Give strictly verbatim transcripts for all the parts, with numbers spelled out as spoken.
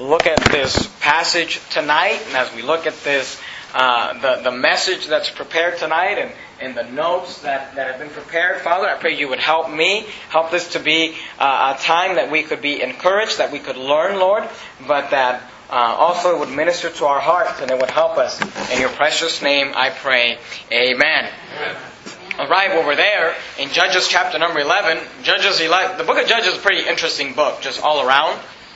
look at this passage tonight, and as we look at this, uh, the, the message that's prepared tonight, and, and the notes that, that have been prepared, Father, I pray you would help me, help this to be uh, a time that we could be encouraged, that we could learn, Lord, but that uh, also it would minister to our hearts and it would help us. In your precious name I pray, amen. Amen. All right, well, we're there in Judges chapter number eleven. Judges eleven. The book of Judges is a pretty interesting book, just all around.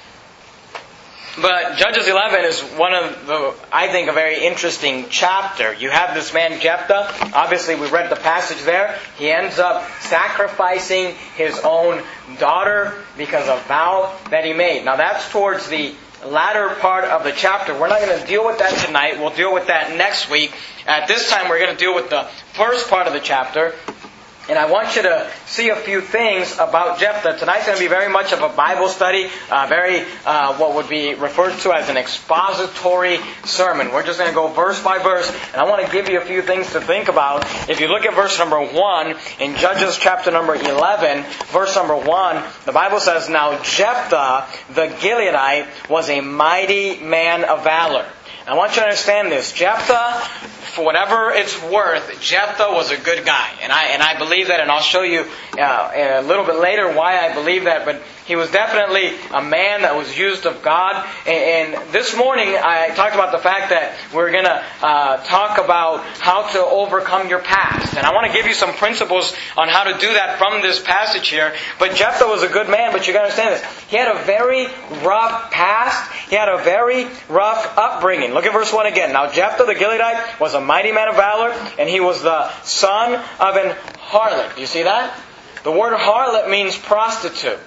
But Judges eleven is one of the, I think, a very interesting chapter. You have this man Jephthah. Obviously, we read the passage there. He ends up sacrificing his own daughter because of a vow that he made. Now, that's towards the latter part of the chapter. We're not going to deal with that tonight. We'll deal with that next week. At this time, we're going to deal with the first part of the chapter. And I want you to see a few things about Jephthah. Tonight's going to be very much of a Bible study, uh, very uh, what would be referred to as an expository sermon. We're just going to go verse by verse, and I want to give you a few things to think about. If you look at verse number one in Judges chapter number eleven, verse number one, the Bible says, "Now Jephthah the Gileadite was a mighty man of valor." I want you to understand this. Jephthah, for whatever it's worth, Jephthah was a good guy. And I and I believe that, and I'll show you uh, a little bit later why I believe that. But he was definitely a man that was used of God. And, and this morning I talked about the fact that we're going to uh, talk about how to overcome your past. And I want to give you some principles on how to do that from this passage here. But Jephthah was a good man, but you got to understand this. He had a very rough past. He had a very rough upbringing. Look at verse one again. "Now Jephthah the Gileadite was a mighty man of valor, and he was the son of an harlot." You see that? The word harlot means prostitute.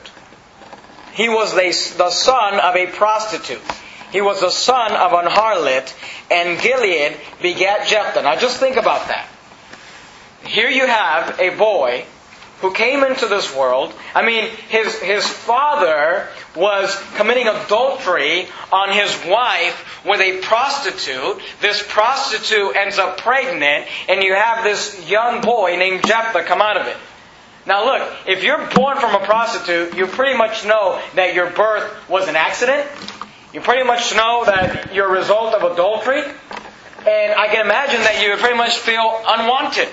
He was the, the son of a prostitute. He was the son of an harlot, and Gilead begat Jephthah. Now just think about that. Here you have a boy who came into this world. I mean, his his father was committing adultery on his wife with a prostitute. This prostitute ends up pregnant, and you have this young boy named Jephthah come out of it. Now look, if you're born from a prostitute, you pretty much know that your birth was an accident. You pretty much know that you're a result of adultery. And I can imagine that you would pretty much feel unwanted.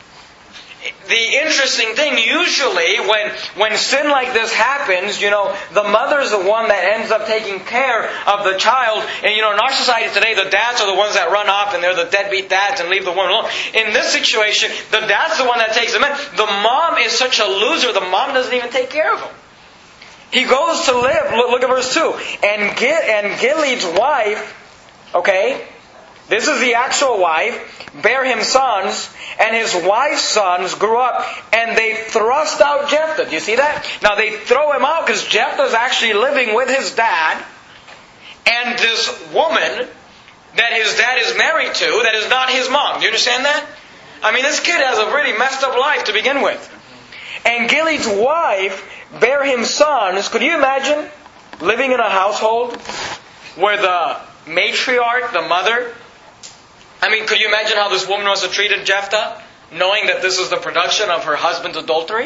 The interesting thing, usually when when sin like this happens, you know, the mother's the one that ends up taking care of the child. And you know, in our society today, the dads are the ones that run off and they're the deadbeat dads and leave the woman alone. In this situation, the dad's the one that takes him in. The mom is such a loser, the mom doesn't even take care of him. He goes to live, look, look at verse two. And, Gil, and Gilead's wife, okay, this is the actual wife, bare him sons, and his wife's sons grew up, and they thrust out Jephthah. Do you see that? Now they throw him out because Jephthah's actually living with his dad, and this woman that his dad is married to, that is not his mom. Do you understand that? I mean, this kid has a really messed up life to begin with. And Gilead's wife bare him sons. Could you imagine living in a household where the matriarch, the mother, I mean, could you imagine how this woman must have treated Jephthah, knowing that this is the production of her husband's adultery?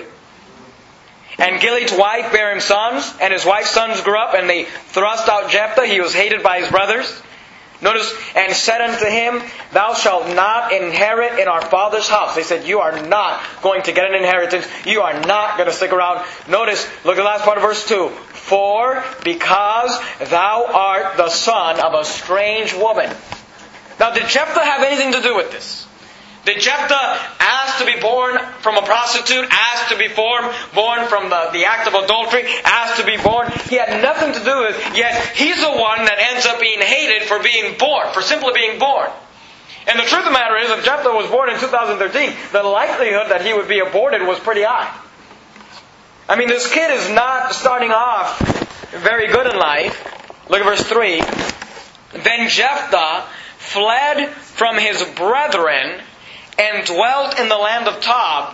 And Gilead's wife bare him sons, and his wife's sons grew up, and they thrust out Jephthah. He was hated by his brothers. Notice, and said unto him, "Thou shalt not inherit in our father's house." They said, "You are not going to get an inheritance. You are not going to stick around." Notice, look at the last part of verse two. "For because thou art the son of a strange woman." Now, did Jephthah have anything to do with this? Did Jephthah ask to be born from a prostitute, ask to be born, born from the, the act of adultery, ask to be born? He had nothing to do with it, yet he's the one that ends up being hated for being born, for simply being born. And the truth of the matter is, if Jephthah was born in two thousand thirteen, the likelihood that he would be aborted was pretty high. I mean, this kid is not starting off very good in life. Look at verse three. "Then Jephthah fled from his brethren and dwelt in the land of Tob.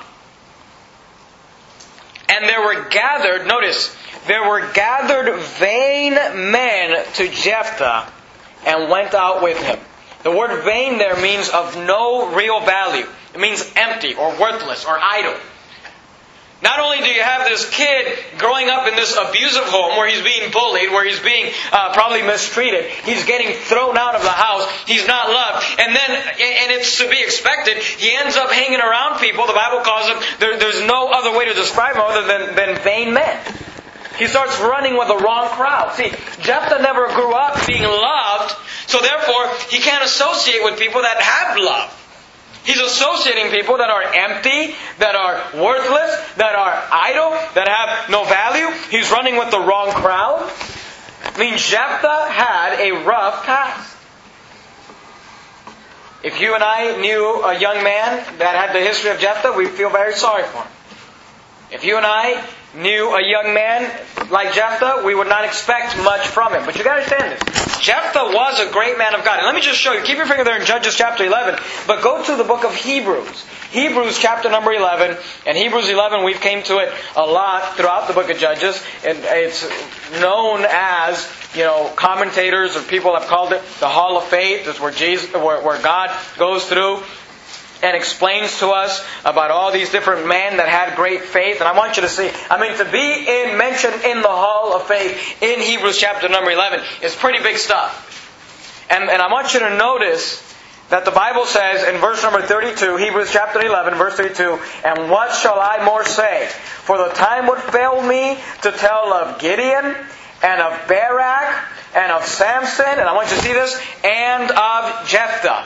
And there were gathered," notice, "there were gathered vain men to Jephthah and went out with him." The word vain there means of no real value. It means empty or worthless or idle. Not only do you have this kid growing up in this abusive home where he's being bullied, where he's being uh, probably mistreated, he's getting thrown out of the house, he's not loved, and then, and it's to be expected, he ends up hanging around people, the Bible calls them, there, there's no other way to describe him other than, than vain men. He starts running with the wrong crowd. See, Jephthah never grew up being loved, so therefore he can't associate with people that have love. He's associating people that are empty, that are worthless, that are idle, that have no value. He's running with the wrong crowd. I mean, Jephthah had a rough past. If you and I knew a young man that had the history of Jephthah, we'd feel very sorry for him. If you and I knew a young man like Jephthah, we would not expect much from him. But you got to understand this. Jephthah was a great man of God. And let me just show you. Keep your finger there in Judges chapter eleven. But go to the book of Hebrews. Hebrews chapter number eleven. And Hebrews eleven, we've came to it a lot throughout the book of Judges. And it's known as, you know, commentators or people have called it the Hall of Faith. It's where Jesus, where, where God goes through and explains to us about all these different men that had great faith. And I want you to see, I mean, to be in mentioned in the Hall of Faith in Hebrews chapter number eleven is pretty big stuff. And, and I want you to notice that the Bible says in verse number thirty-two, Hebrews chapter eleven, verse thirty-two, "And what shall I more say? For the time would fail me to tell of Gideon, and of Barak, and of Samson," and I want you to see this, "and of Jephthah.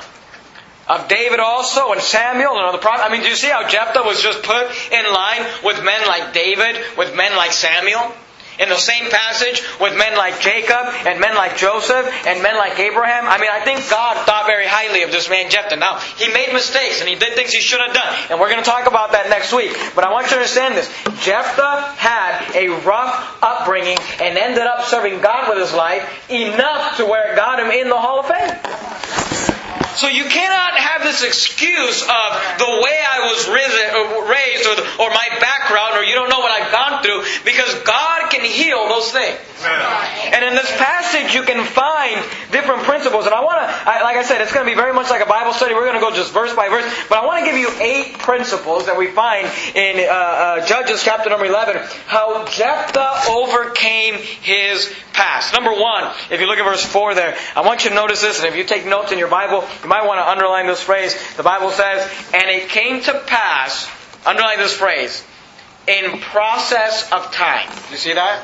Of David also, and Samuel, and other prophets." I mean, do you see how Jephthah was just put in line with men like David, with men like Samuel? In the same passage, with men like Jacob, and men like Joseph, and men like Abraham. I mean, I think God thought very highly of this man Jephthah. Now, he made mistakes, and he did things he should have done. And we're going to talk about that next week. But I want you to understand this. Jephthah had a rough upbringing, and ended up serving God with his life, enough to where it got him in the Hall of Fame. So you cannot have this excuse of the way I was raised, or, the, or my background, or you don't know what I've gone through, because God can heal those things. And in this passage you can find different principles. And I want to, I, like I said, it's going to be very much like a Bible study. We're going to go just verse by verse. But I want to give you eight principles that we find in uh, uh, Judges chapter number eleven. How Jephthah overcame his past. Number one, if you look at verse four there, I want you to notice this. And if you take notes in your Bible, you might want to underline this phrase. The Bible says, "And it came to pass," underline this phrase, "in process of time." You see that?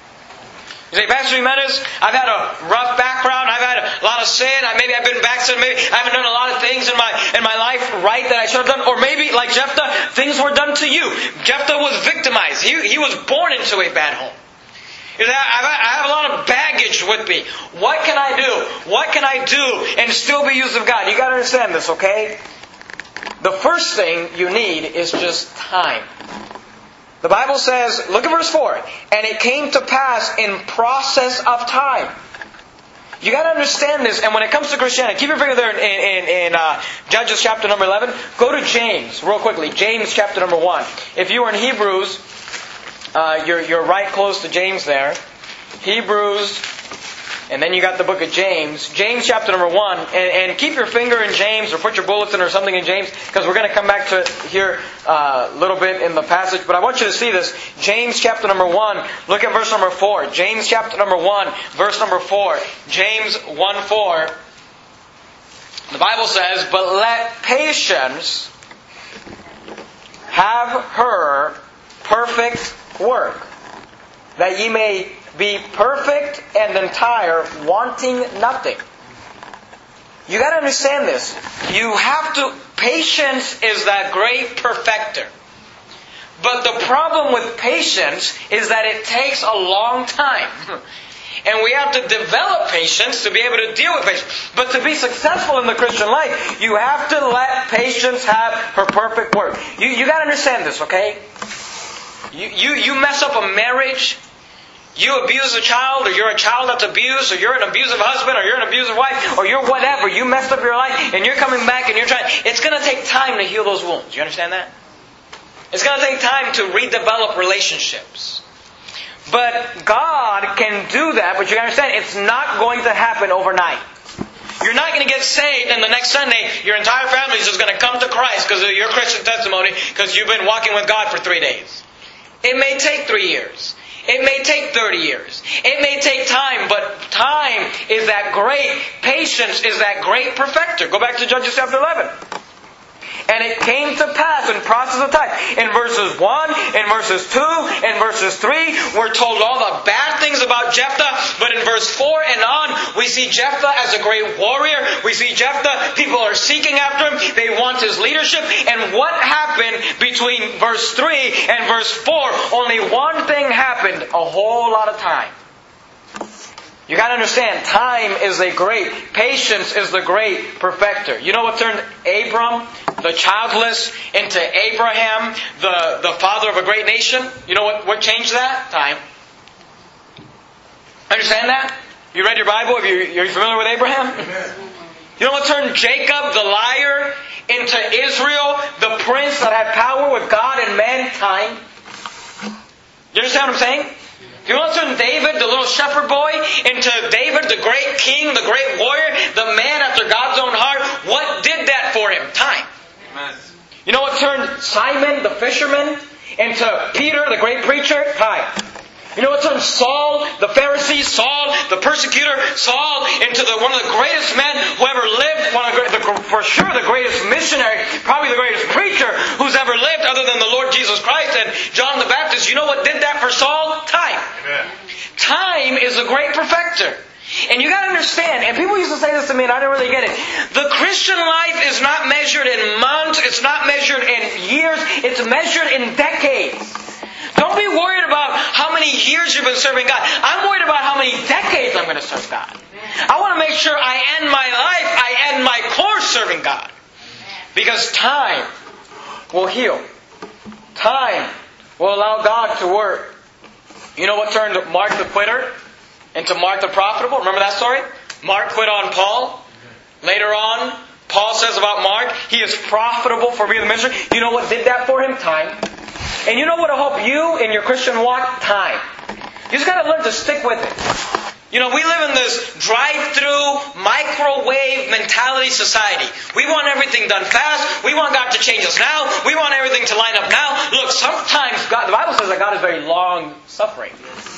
You say, "Pastor Jimenez, I've had a rough background. I've had a lot of sin. I, maybe I've been backslidden. Maybe I haven't done a lot of things in my in my life right that I should have done. Or maybe, like Jephthah, things were done to you." Jephthah was victimized. He, he was born into a bad home. I have a lot of baggage with me. What can I do? What can I do and still be used of God? You got to understand this, okay? The first thing you need is just time. The Bible says, look at verse four, "And it came to pass in process of time." You got to understand this. And when it comes to Christianity, keep your finger there in, in, in uh, Judges chapter number eleven. Go to James real quickly. James chapter number one. If you were in Hebrews, Uh, you're, you're right close to James there. Hebrews, and then you got the book of James. James chapter number one. And, and keep your finger in James, or put your bulletin or something in James, because we're going to come back to it here uh, a little bit in the passage. But I want you to see this. James chapter number one. Look at verse number four. James chapter number one, verse number four. James one four. The Bible says, "But let patience have her perfect work, that ye may be perfect and entire, wanting nothing." You got to understand this. You have to, patience is that great perfecter. But the problem with patience is that it takes a long time. And we have to develop patience to be able to deal with patience. But to be successful in the Christian life, you have to let patience have her perfect work. You, you got to understand this, okay? You, you you mess up a marriage, you abuse a child, or you're a child that's abused, or you're an abusive husband, or you're an abusive wife, or you're whatever. You messed up your life, and you're coming back, and you're trying. It's going to take time to heal those wounds. You understand that? It's going to take time to redevelop relationships. But God can do that, but you understand, it's not going to happen overnight. You're not going to get saved, and the next Sunday, your entire family is just going to come to Christ because of your Christian testimony, because you've been walking with God for three days. It may take three years. It may take thirty years. It may take time, but time is that great, patience is that great perfecter. Go back to Judges chapter eleven. And it came to pass in process of time. In verses one, in verses two, in verses three, we're told all the bad things about Jephthah. But in verse four and on, we see Jephthah as a great warrior. We see Jephthah, people are seeking after him. They want his leadership. And what happened between verse three and verse four? Only one thing happened a whole lot of time. You got to understand, time is a great, patience is the great perfecter. You know what turned Abram, the childless, into Abraham, the, the father of a great nation? You know what, what changed that? Time. Understand that? You read your Bible? Are you, are you familiar with Abraham? You know what turned Jacob, the liar, into Israel, the prince that had power with God and man? Time. You understand what I'm saying? You want to turn David, the little shepherd boy, into David, the great king, the great warrior, the man after God's own heart? What did that for him? Time. Amen. You know what turned Simon, the fisherman, into Peter, the great preacher? Time. You know what turned Saul, the Pharisee, Saul, the persecutor, Saul, into the, one of the greatest men who ever lived, one of the, for sure the greatest missionary, probably the greatest preacher who's ever lived other than the Lord Jesus Christ and John the Baptist. You know what did that for Saul? Time. Amen. Time is a great perfecter. And you got to understand, and people used to say this to me and I didn't really get it. The Christian life is not measured in months, it's not measured in years, it's measured in decades. Don't be worried about how many years you've been serving God. I'm worried about how many decades I'm going to serve God. I want to make sure I end my life, I end my course serving God. Because time will heal. Time will allow God to work. You know what turned Mark the quitter into Mark the profitable? Remember that story? Mark quit on Paul. Later on, Paul says about Mark, he is profitable for me in the ministry. You know what did that for him? Time. And you know what will help you in your Christian walk? Time. You just got to learn to stick with it. You know, we live in this drive-through, microwave mentality society. We want everything done fast. We want God to change us now. We want everything to line up now. Look, sometimes God, the Bible says that God is very long-suffering.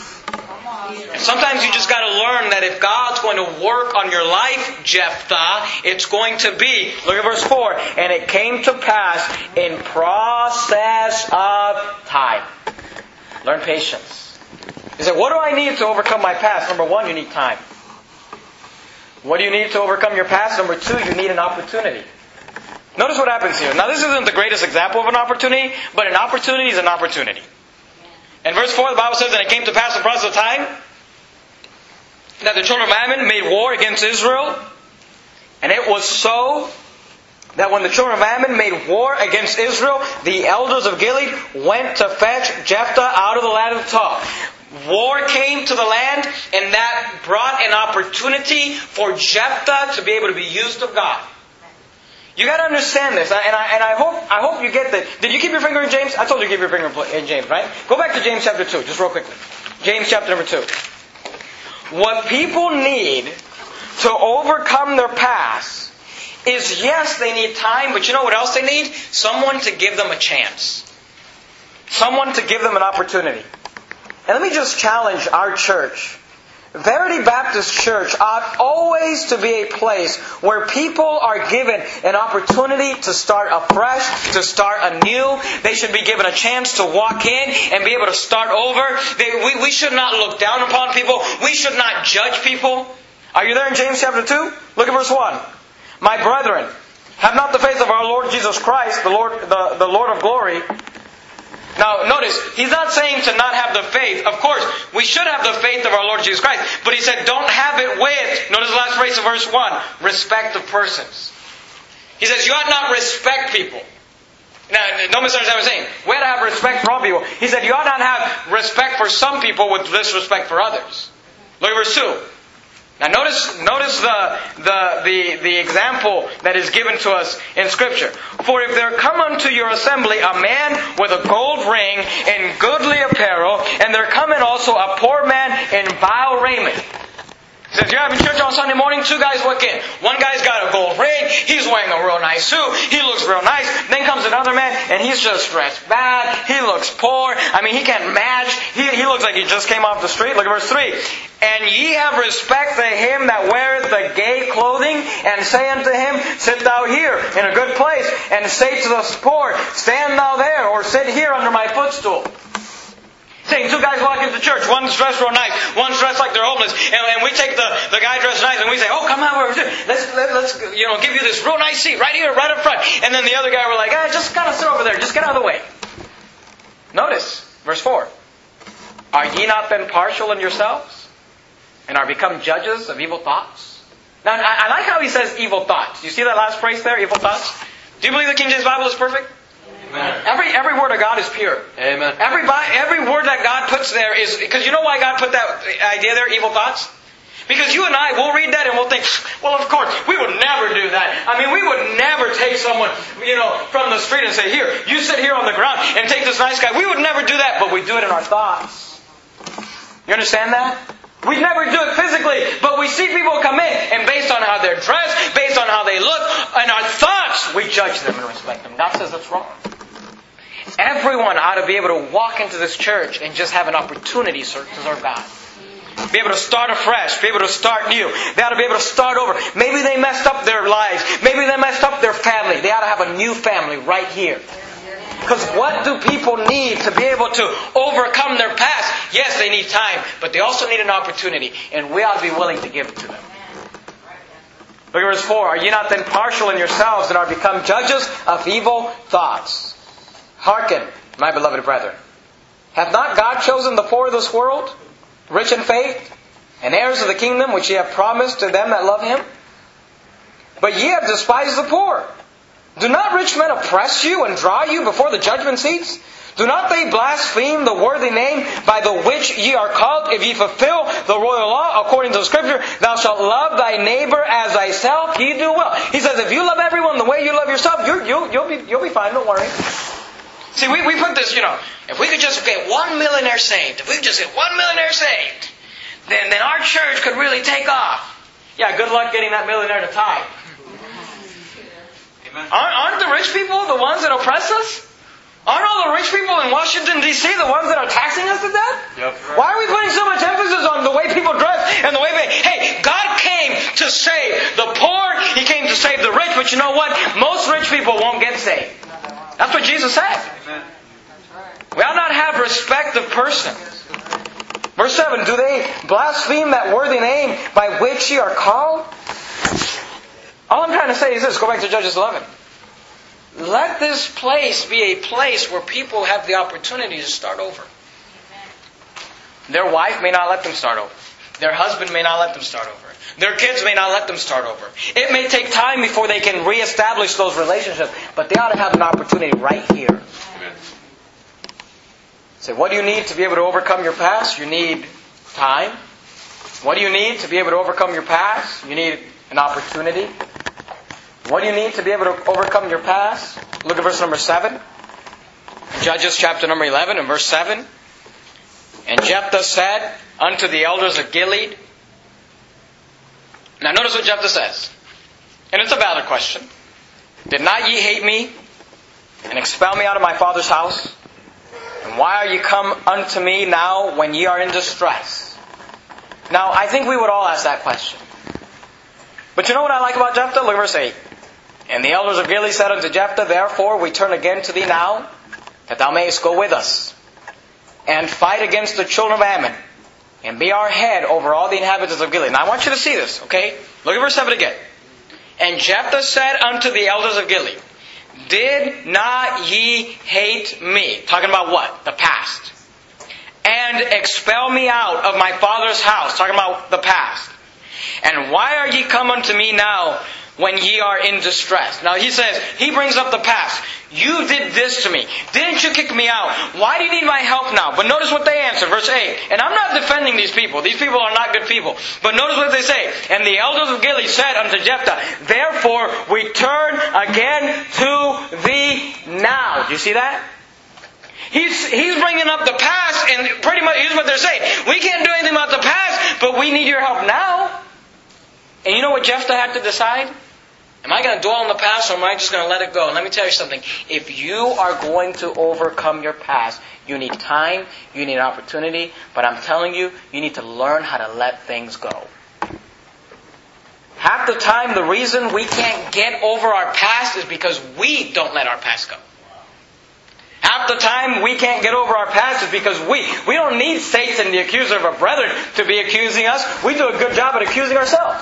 And sometimes you just got to learn that if God's going to work on your life, Jephthah, it's going to be, look at verse four, and it came to pass in process of time. Learn patience. He said, what do I need to overcome my past? Number one, you need time. What do you need to overcome your past? Number two, you need an opportunity. Notice what happens here. Now this isn't the greatest example of an opportunity, but an opportunity is an opportunity. In verse four, the Bible says, and it came to pass in process of time that the children of Ammon made war against Israel. And it was so that when the children of Ammon made war against Israel, the elders of Gilead went to fetch Jephthah out of the land of Tob. War came to the land, and that brought an opportunity for Jephthah to be able to be used of God. You got to understand this, and I and I hope I hope you get that. Did you keep your finger in James? I told you to keep your finger in James, right? Go back to James chapter two, just real quickly. James chapter number two. What people need to overcome their past is, yes, they need time, but you know what else they need? Someone to give them a chance. Someone to give them an opportunity. And let me just challenge our church. Verity Baptist Church ought always to be a place where people are given an opportunity to start afresh, to start anew. They should be given a chance to walk in and be able to start over. They, we, we should not look down upon people. We should not judge people. Are you there in James chapter two? Look at verse one. My brethren, have not the faith of our Lord Jesus Christ, the Lord, the, the Lord of glory. Now, notice, he's not saying to not have the faith. Of course, we should have the faith of our Lord Jesus Christ. But he said, don't have it with, notice the last phrase of verse one, respect of persons. He says, you ought not respect people. Now, don't misunderstand what I'm saying. We ought to have respect for all people. He said, you ought not have respect for some people with disrespect for others. Look at verse two. Now notice, notice the, the, the, the example that is given to us in Scripture. For if there come unto your assembly a man with a gold ring and goodly apparel, and there come in also a poor man in vile raiment. Says, you're having church on Sunday morning, two guys walk in. One guy's got a gold ring, he's wearing a real nice suit, he looks real nice. Then comes another man, and he's just dressed bad, he looks poor, I mean, he can't match, he, he looks like he just came off the street. Look at verse three. And ye have respect to him that weareth the gay clothing, and say unto him, sit thou here in a good place, and say to the poor, stand thou there, or sit here under my footstool. Saying two guys walk into church, one's dressed real nice, one's dressed like they're homeless, and, and we take the, the guy dressed nice and we say, oh, come on, over here. Let's, let, let's, you know, give you this real nice seat right here, right up front. And then the other guy, we're like, ah, just kind of sit over there, just get out of the way. Notice, verse four. Are ye not then partial in yourselves, and are become judges of evil thoughts? Now, I, I like how he says evil thoughts. You see that last phrase there, evil thoughts? Do you believe the King James Bible is perfect? Amen. Every every word of God is pure. Amen. Every every word that God puts there is, because you know why God put that idea there, evil thoughts? Because you and I will read that and we'll think, well, of course, we would never do that. I mean, we would never take someone, you know, from the street and say, here, you sit here on the ground and take this nice guy. We would never do that, but we do it in our thoughts. You understand that? We never do it physically, but we see people come in, and based on how they're dressed, based on how they look, and our thoughts, we judge them and respect them. God says that's wrong. Everyone ought to be able to walk into this church and just have an opportunity to serve God. Be able to start afresh. Be able to start new. They ought to be able to start over. Maybe they messed up their lives. Maybe they messed up their family. They ought to have a new family right here. Because what do people need to be able to overcome their past? Yes, they need time, but they also need an opportunity. And we ought to be willing to give it to them. Look at verse four. Are ye not then partial in yourselves and are become judges of evil thoughts? Hearken, my beloved brethren. Hath not God chosen the poor of this world, rich in faith, and heirs of the kingdom which ye have promised to them that love Him? But ye have despised the poor. Do not rich men oppress you and draw you before the judgment seats? Do not they blaspheme the worthy name by the which ye are called, if ye fulfill the royal law according to the Scripture, thou shalt love thy neighbor as thyself? Ye do well. He says, if you love everyone the way you love yourself, you're, you'll, you'll, be, you'll be fine, don't worry. See, we, we put this, you know, if we could just get one millionaire saved, if we could just get one millionaire saved, then, then our church could really take off. Yeah, good luck getting that millionaire to tithe. Aren't, aren't the rich people the ones that oppress us? Aren't all the rich people in Washington, D C the ones that are taxing us to death? Yep. Why are we putting so much emphasis on the way people dress and the way they... Hey, God came to save the poor. He came to save the rich. But you know what? Most rich people won't get saved. That's what Jesus said. We ought not have respect of persons. Verse seven, do they blaspheme that worthy name by which ye are called? All I'm trying to say is this. Go back to Judges eleven. Let this place be a place where people have the opportunity to start over. Their wife may not let them start over. Their husband may not let them start over. Their kids may not let them start over. It may take time before they can reestablish those relationships, but they ought to have an opportunity right here. Amen. So what do you need to be able to overcome your past? You need time. What do you need to be able to overcome your past? You need an opportunity. What do you need to be able to overcome your past? Look at verse number seven. Judges chapter number eleven and verse seven. And Jephthah said unto the elders of Gilead. Now notice what Jephthah says. And it's a valid question. Did not ye hate me and expel me out of my father's house? And why are ye come unto me now when ye are in distress? Now I think we would all ask that question. But you know what I like about Jephthah? Look at verse eight. And the elders of Gilead said unto Jephthah, therefore we turn again to thee now, that thou mayest go with us, and fight against the children of Ammon, and be our head over all the inhabitants of Gilead. Now I want you to see this, okay? Look at verse seven again. And Jephthah said unto the elders of Gilead, did not ye hate me? Talking about what? The past. And expel me out of my father's house. Talking about the past. And why are ye come unto me now when ye are in distress? Now he says, he brings up the past. You did this to me. Didn't you kick me out? Why do you need my help now? But notice what they answer, verse eight. And I'm not defending these people. These people are not good people. But notice what they say. And the elders of Gilead said unto Jephthah, therefore we turn again to thee now. Do you see that? He's, he's bringing up the past, and pretty much here's what they're saying. We can't do anything about the past, but we need your help now. And you know what Jephthah had to decide? Am I going to dwell on the past or am I just going to let it go? And let me tell you something. If you are going to overcome your past, you need time, you need opportunity, but I'm telling you, you need to learn how to let things go. Half the time, the reason we can't get over our past is because we don't let our past go. Half the time, we can't get over our past is because we, we don't need Satan, the accuser of our brethren, to be accusing us. We do a good job at accusing ourselves.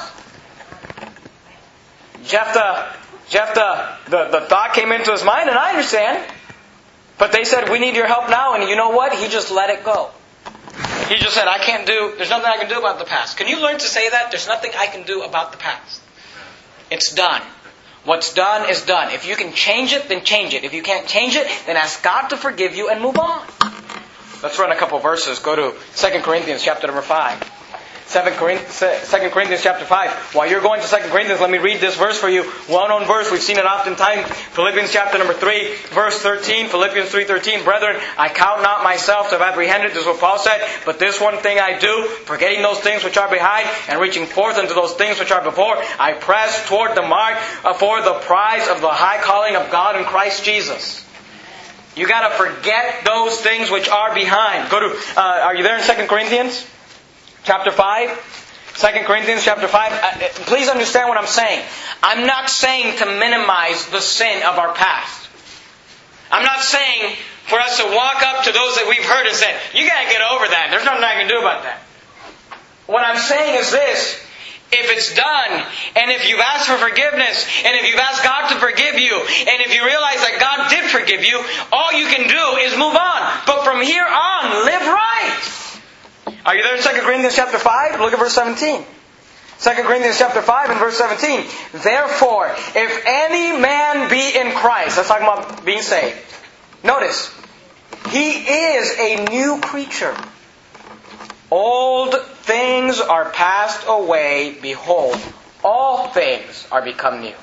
Jephthah, Jephthah, the, the thought came into his mind, and I understand. But they said, we need your help now, and you know what? He just let it go. He just said, I can't do, there's nothing I can do about the past. Can you learn to say that? There's nothing I can do about the past. It's done. What's done is done. If you can change it, then change it. If you can't change it, then ask God to forgive you and move on. Let's run a couple verses. Go to Second Corinthians chapter number five. Second Corinthians chapter five. While you're going to Second Corinthians, let me read this verse for you. Well-known verse. We've seen it oftentimes. Philippians chapter number three, verse thirteen. Philippians three thirteen. Brethren, I count not myself to have apprehended. This is what Paul said. But this one thing I do, forgetting those things which are behind, and reaching forth unto those things which are before, I press toward the mark for the prize of the high calling of God in Christ Jesus. You got to forget those things which are behind. Go to. Uh, are you there in Second Corinthians? Chapter five, Second Corinthians chapter five. Uh, please understand what I'm saying. I'm not saying to minimize the sin of our past. I'm not saying for us to walk up to those that we've hurt and say, you got to get over that. There's nothing I can do about that. What I'm saying is this. If it's done, and if you've asked for forgiveness, and if you've asked God to forgive you, and if you realize that God did forgive you, all you can do is move on. But from here on, live right. Are you there in Second Corinthians chapter five? Look at verse seventeen. Second Corinthians chapter five and verse seventeen. Therefore, if any man be in Christ, that's talking about being saved. Notice, he is a new creature. Old things are passed away. Behold, all things are become new.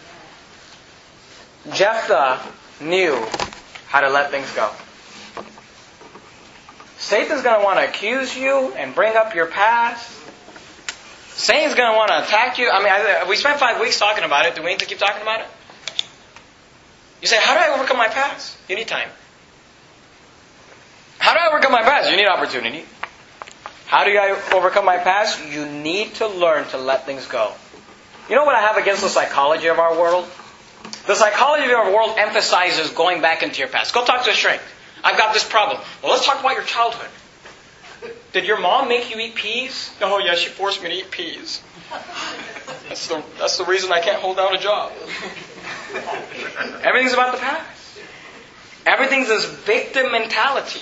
Jephthah knew how to let things go. Satan's going to want to accuse you and bring up your past. Satan's going to want to attack you. I mean, I, we spent five weeks talking about it. Do we need to keep talking about it? You say, how do I overcome my past? You need time. How do I overcome my past? You need opportunity. How do I overcome my past? You need to learn to let things go. You know what I have against the psychology of our world? The psychology of our world emphasizes going back into your past. Go talk to a shrink. I've got this problem. Well, let's talk about your childhood. Did your mom make you eat peas? Oh, yeah, she forced me to eat peas. That's the, that's the reason I can't hold down a job. Everything's about the past. Everything's this victim mentality.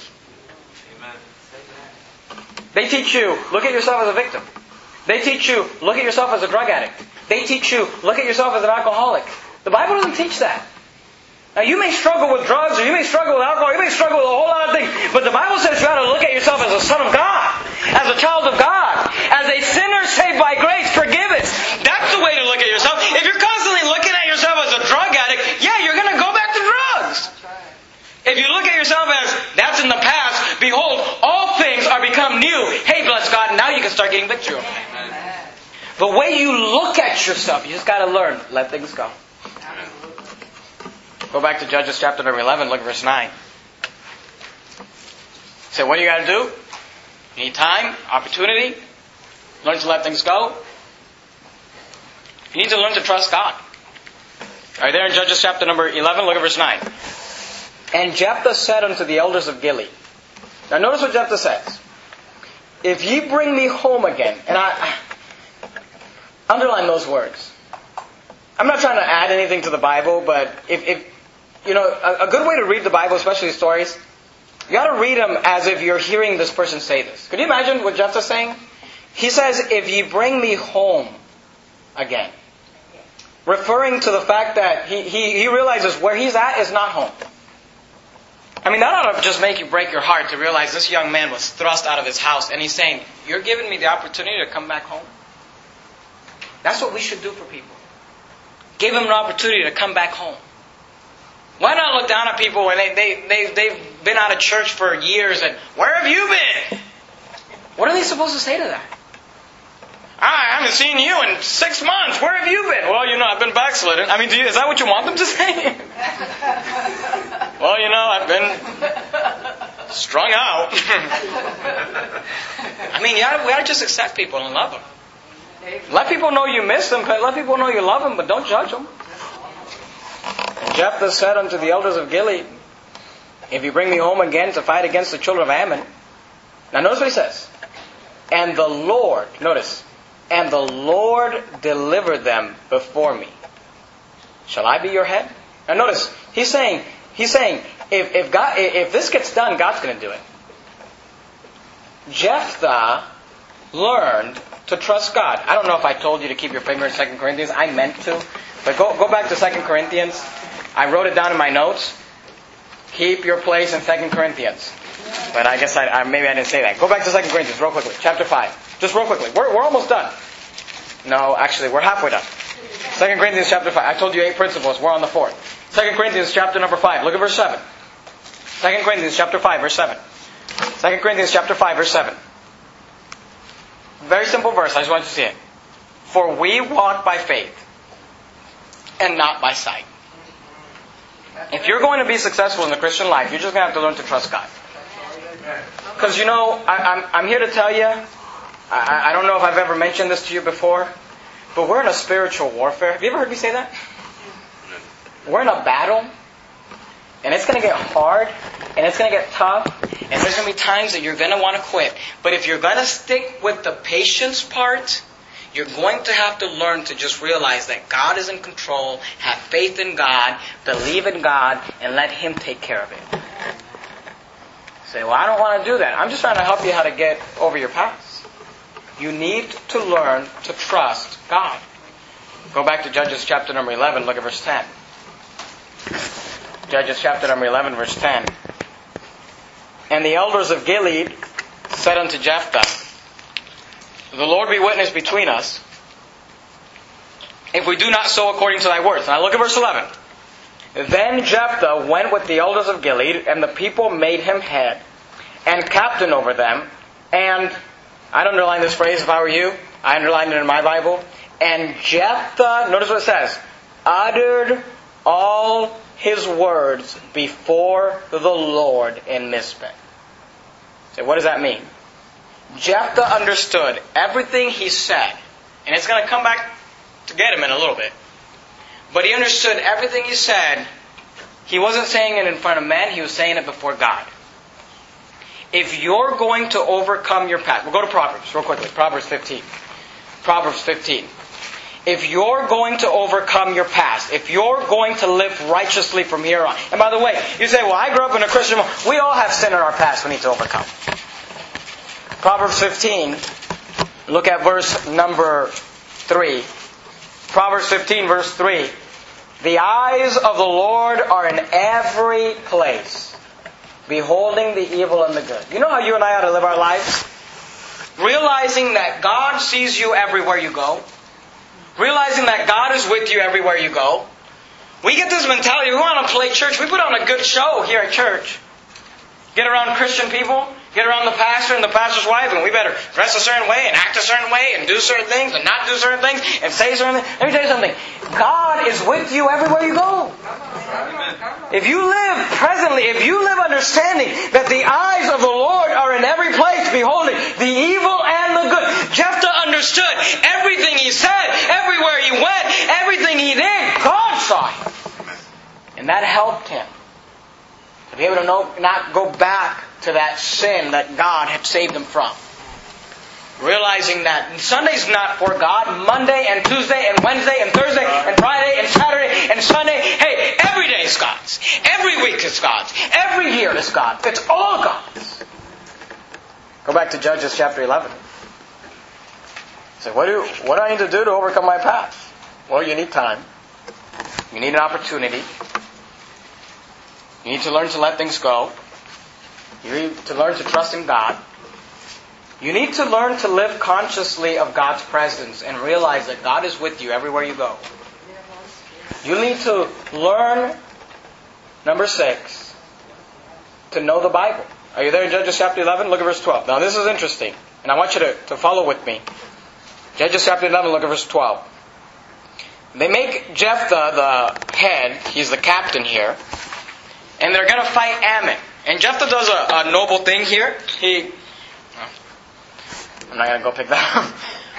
They teach you, look at yourself as a victim. They teach you, look at yourself as a drug addict. They teach you, look at yourself as an alcoholic. The Bible doesn't teach that. Now, you may struggle with drugs, or you may struggle with alcohol, you may struggle with a whole lot of things, but the Bible says you got to look at yourself as a son of God, as a child of God, as a sinner saved by grace, forgiven. That's the way to look at yourself. If you're constantly looking at yourself as a drug addict, yeah, you're going to go back to drugs. If you look at yourself as, that's in the past, behold, all things are become new. Hey, bless God, now you can start getting victory over it. The way you look at yourself, you just got to learn, let things go. Go back to Judges chapter number eleven, look at verse nine. So what do you got to do? You need time, opportunity, learn to let things go. You need to learn to trust God. Are you there in Judges chapter number eleven? Look at verse nine. And Jephthah said unto the elders of Gilead. Now notice what Jephthah says. If ye bring me home again, and I underline those words. I'm not trying to add anything to the Bible, but if, if you know, a, a good way to read the Bible, especially stories, you got to read them as if you're hearing this person say this. Could you imagine what Jephthah's saying? He says, if ye bring me home again. Referring to the fact that he, he, he realizes where he's at is not home. I mean, that ought to just make you break your heart to realize this young man was thrust out of his house, and he's saying, you're giving me the opportunity to come back home? That's what we should do for people. Give them an opportunity to come back home. Why not look down at people when they, they, they, they've been out of church for years and, where have you been? What are they supposed to say to that? I haven't seen you in six months. Where have you been? Well, you know, I've been backslidden. I mean, do you, is that what you want them to say? Well, you know, I've been strung out. I mean, you gotta, we gotta just accept people and love them. Let people know you miss them. Let people know you love them, but don't judge them. And Jephthah said unto the elders of Gilead, if you bring me home again to fight against the children of Ammon. Now notice what he says. And the Lord, notice, and the Lord delivered them before me. Shall I be your head? Now notice, he's saying, he's saying, if, if God, if this gets done, God's going to do it. Jephthah learned to trust God. I don't know if I told you to keep your finger in Second Corinthians. I meant to. But go, go back to Second Corinthians. I wrote it down in my notes. Keep your place in Second Corinthians. But I guess I, I maybe I didn't say that. Go back to Second Corinthians real quickly. Chapter five. Just real quickly. We're, we're almost done. No, actually, we're halfway done. Second Corinthians chapter five. I told you eight principles. We're on the fourth. Second Corinthians chapter number five. Look at verse seven. Second Corinthians chapter five, verse seven. Second Corinthians chapter five, verse seven. Very simple verse. I just want you to see it. For we walk by faith and not by sight. If you're going to be successful in the Christian life, you're just going to have to learn to trust God. Because, you know, I, I'm, I'm here to tell you, I, I don't know if I've ever mentioned this to you before, but we're in a spiritual warfare. Have you ever heard me say that? We're in a battle, and it's going to get hard, and it's going to get tough, and there's going to be times that you're going to want to quit. But if you're going to stick with the patience part, you're going to have to learn to just realize that God is in control, have faith in God, believe in God, and let Him take care of it. Say, well, I don't want to do that. I'm just trying to help you how to get over your past. You need to learn to trust God. Go back to Judges chapter number eleven, look at verse ten. Judges chapter number eleven, verse ten. And the elders of Gilead said unto Jephthah, the Lord be witness between us, if we do not so according to thy words. Now look at verse eleven. Then Jephthah went with the elders of Gilead, and the people made him head and captain over them. And I'd underline this phrase if I were you. I underlined it in my Bible. And Jephthah, notice what it says, uttered all his words before the Lord in Mizpah. So what does that mean? Jephthah understood everything he said. And it's going to come back to get him in a little bit. But he understood everything he said. He wasn't saying it in front of men. He was saying it before God. If you're going to overcome your past... We'll go to Proverbs real quickly. Proverbs fifteen. Proverbs fifteen. If you're going to overcome your past, if you're going to live righteously from here on... And by the way, you say, well, I grew up in a Christian home. We all have sin in our past we need to overcome. Proverbs fifteen. Look at verse number three. Proverbs fifteen, verse three. The eyes of the Lord are in every place, beholding the evil and the good. You know how you and I ought to live our lives? Realizing that God sees you everywhere you go. Realizing that God is with you everywhere you go. We get this mentality, we want to play church. We put on a good show here at church. Get around Christian people. Get around the pastor and the pastor's wife, and we better dress a certain way and act a certain way and do certain things and not do certain things and say certain things. Let me tell you something. God is with you everywhere you go. If you live presently, if you live understanding that the eyes of the Lord are in every place, beholding the evil and the good. Jephthah understood everything he said, everywhere he went, everything he did, God saw him. And that helped him to be able to know, not go back to that sin that God had saved him from. Realizing that Sunday's not for God. Monday and Tuesday and Wednesday and Thursday and Friday and Saturday and Sunday. Hey, every day is God's. Every week is God's. Every year is God's. It's all God's. Go back to Judges chapter eleven. So what do, what do I need to do to overcome my past? Well, you need time. You need an opportunity. You need to learn to let things go. You need to learn to trust in God. You need to learn to live consciously of God's presence and realize that God is with you everywhere you go. You need to learn, number six, to know the Bible. Are you there in Judges chapter eleven? Look at verse twelve. Now this is interesting, and I want you to, to follow with me. Judges chapter eleven, look at verse twelve. They make Jephthah the head, he's the captain here, and they're going to fight Ammon. And Jephthah does a, a noble thing here. He, I'm not going to go pick that up.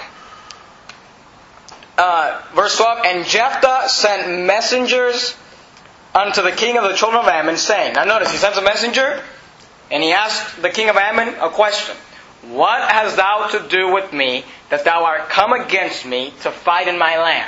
Uh, verse twelve, and Jephthah sent messengers unto the king of the children of Ammon, saying, now notice, he sends a messenger, and he asks the king of Ammon a question. What hast thou to do with me, that thou art come against me to fight in my land?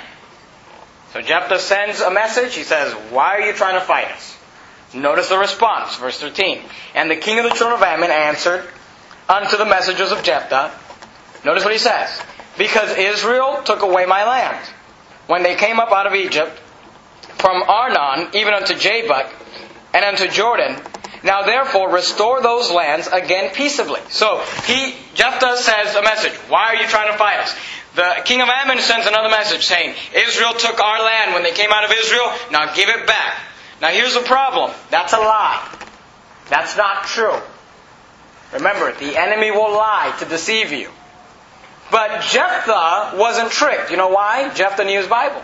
So Jephthah sends a message. He says, why are you trying to fight us? Notice the response, verse thirteen. And the king of the children of Ammon answered unto the messengers of Jephthah. Notice what he says. Because Israel took away my land, when they came up out of Egypt, from Arnon even unto Jabbok, and unto Jordan. Now therefore restore those lands again peaceably. So he, Jephthah says a message. Why are you trying to fight us? The king of Ammon sends another message saying, Israel took our land when they came out of Israel, now give it back. Now here's the problem. That's a lie. That's not true. Remember, the enemy will lie to deceive you. But Jephthah wasn't tricked. You know why? Jephthah knew his Bible.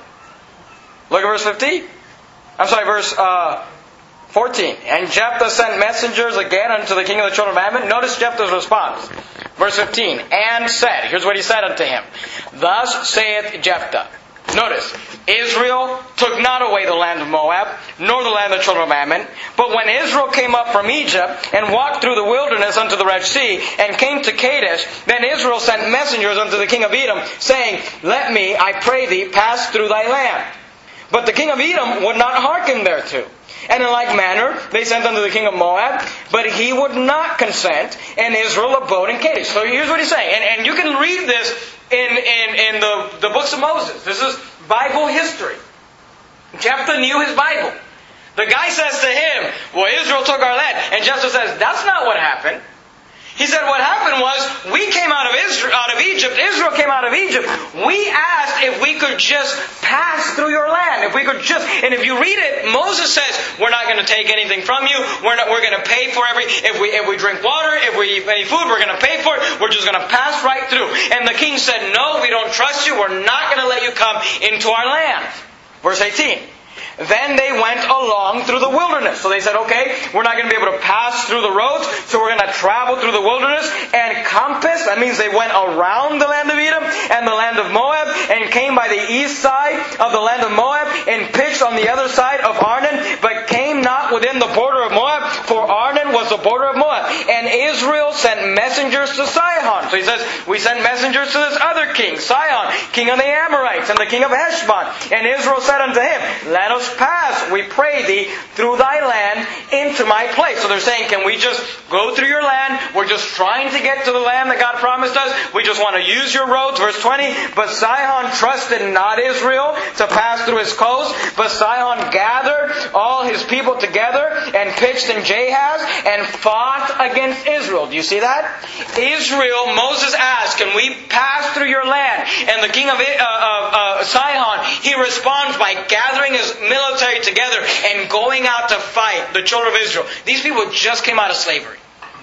Look at verse fifteen. I'm sorry, verse uh, fourteen. And Jephthah sent messengers again unto the king of the children of Ammon. Notice Jephthah's response. Verse fifteen. And said, here's what he said unto him. Thus saith Jephthah. Notice, Israel took not away the land of Moab, nor the land of the children of Ammon. But when Israel came up from Egypt, and walked through the wilderness unto the Red Sea, and came to Kadesh, then Israel sent messengers unto the king of Edom, saying, Let me, I pray thee, pass through thy land. But the king of Edom would not hearken thereto. And in like manner, they sent unto the king of Moab, but he would not consent, and Israel abode in Kadesh. So here's what he's saying. And, and you can read this in, in, in the, the books of Moses. This is Bible history. Jephthah knew his Bible. The guy says to him, well, Israel took our land. And Jephthah says, that's not what happened. He said what happened was, we came out of Israel, out of Egypt, Israel came out of Egypt. We asked if we could just pass through your land. If we could just, and if you read it, Moses says, we're not going to take anything from you. We're not, we're going to pay for every, if we, if we drink water, if we eat any food, we're going to pay for it. We're just going to pass right through. And the king said, no, we don't trust you. We're not going to let you come into our land. Verse eighteen. Then they went along through the wilderness. So they said, okay, we're not going to be able to pass through the roads, so we're going to travel through the wilderness and compass. That means they went around the land of Edom and the land of Moab and came by the east side of the land of Moab and pitched on the other side of Arnon, but came not within the border of Moab, for Arnon was the border of Moab. And Israel sent messengers to Sihon. So he says, we sent messengers to this other king, Sihon, king of the Amorites and the king of Heshbon. And Israel said unto him, let us pass, we pray thee, through thy land into my place. So they're saying, can we just go through your land? We're just trying to get to the land that God promised us. We just want to use your roads. Verse twenty, but Sihon trusted not Israel to pass through his coast, but Sihon gathered all his people together and pitched in Jahaz and fought against Israel. Do you see that? Israel, Moses asked, can we pass through your land? And the king of uh, uh, uh, Sihon, he responds by gathering his military together and going out to fight the children of Israel. These people just came out of slavery.